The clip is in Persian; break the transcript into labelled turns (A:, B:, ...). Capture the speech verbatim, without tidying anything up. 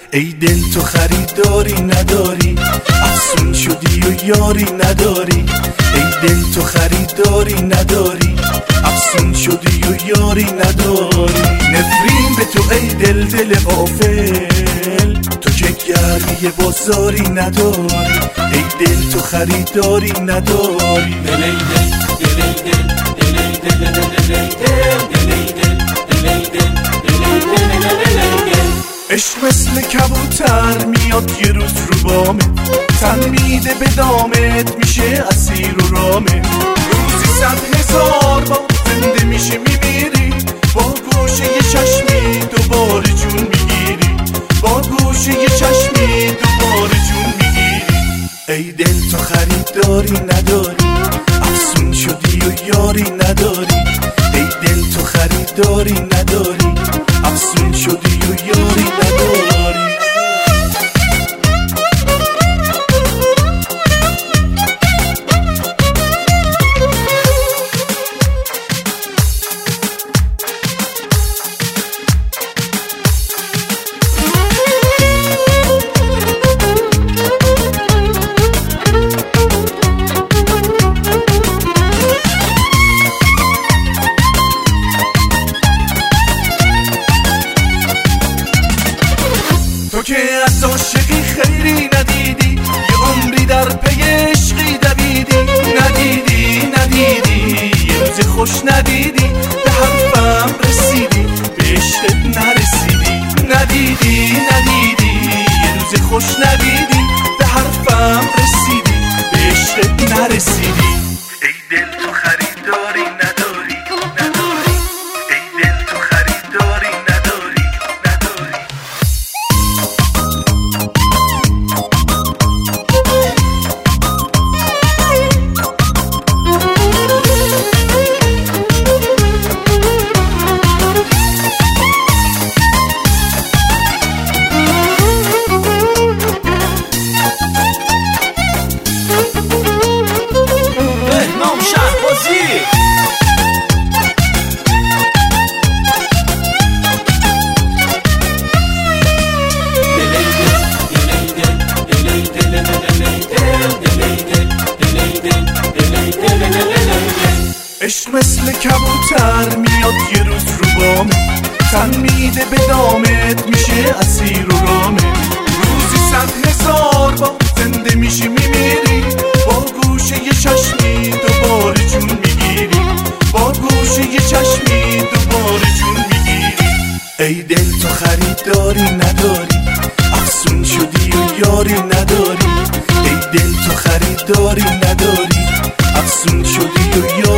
A: ای دل تو خریداری نداری، افسون شدی و یاری نداری. ای دل تو خریداری نداری، افسون شدی و یاری نداری. نفرین به تو ای دل دل غافل، تو که گردی بازاری نداری. ای دل تو خریداری نداری.
B: دل ای دل دل ای دل دل ای دل دل ای دل دل ای دل دل ای دل دل ای دل دل ای دل.
A: عشق مثل کبوتر میاد یه روز رو بامت، تن میده به دامت میشه اسیر و رامت. روزی صد هزار بار زنده میشه میمیری، با گوشه یه چشمی دوباره جون میگیری. با گوشه یه چشمی دوباره جون میگیری. ای دل تو خریداری نداری، افسون شدی و یاری نداری. ای دل تو خریداری نداری، افسون شدی و یاری نداری. تو که از عاشقی خیری ندیدی، یه عمری در پی عشقی دویدی. ندیدی ندیدی یه روز خوش ندیدی، به حرفم رسیدی به عشقت نرسیدی. ندیدی ندیدی یه روز خوش ندیدی، به حرفم رسیدی به عشقت نرسیدی. ای دل تو خریداری نداری نداری، ای دل تو خریداری نداری نداری. عشق مثل کبوتر میاد یه روز رو بامت، تن میده به دامت میشه اسیر و رامت. روزی صد هزار بار زنده میشی میمیری، با گوشه یه چشمی دوباره جون میگیری. با گوشه یه چشمی دوباره جون میگیری. ای دل تو خریداری نداری، افسون شدی و یاری نداری. ای دل تو خریداری نداری، افسون شدی و یاری